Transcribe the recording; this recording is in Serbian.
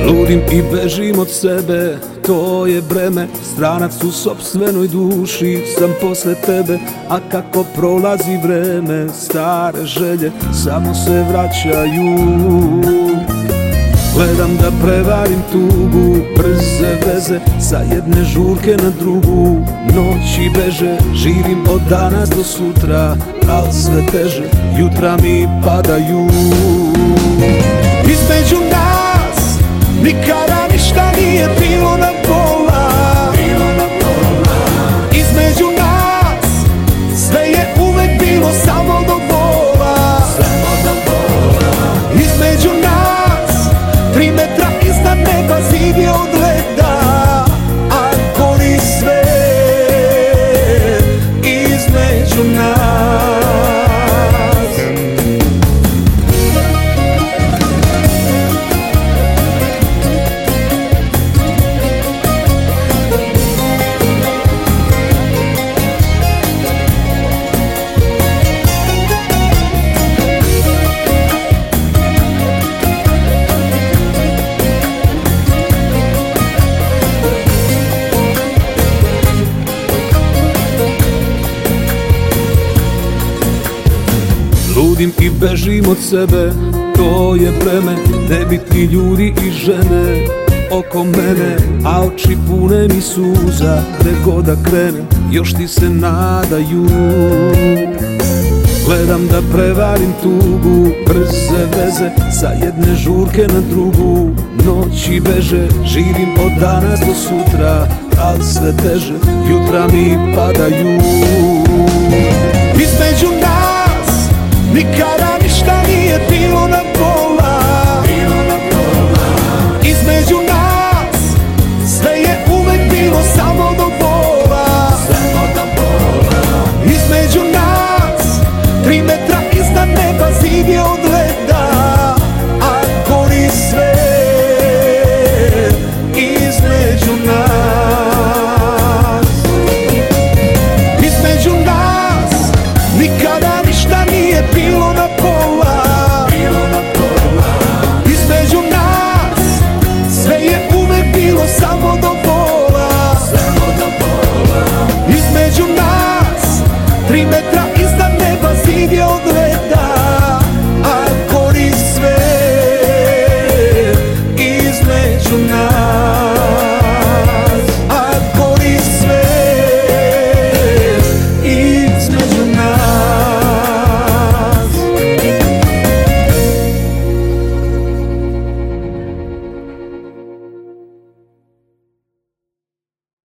Ludim i bežim od sebe, to je breme. Stranac u sopstvenoj duši sam posle tebe. A kako prolazi vreme, stare želje samo se vraćaju. Gledam da prevarim tugu, brze veze sa jedne žurke na drugu. Noći beže, živim od danas do sutra, al sve teže jutra mi padaju. Između nas nikada ništa nije bilo na pola. Između nas sve je uvek bilo samo do bola. Između nas 3 metra iznad neba zid je od leda, a gori sve između nas. Ludim i bežim od sebe, to je breme. Nebitni ljudi i žene oko mene, a oči pune mi suza. Gde god da krenem, još ti se nadaju. Gledam da prevarim tugu, brze veze sa jedne žurke na drugu. Noći beže, živim od danas do sutra, al sve teže jutra mi padaju. Između nas nikada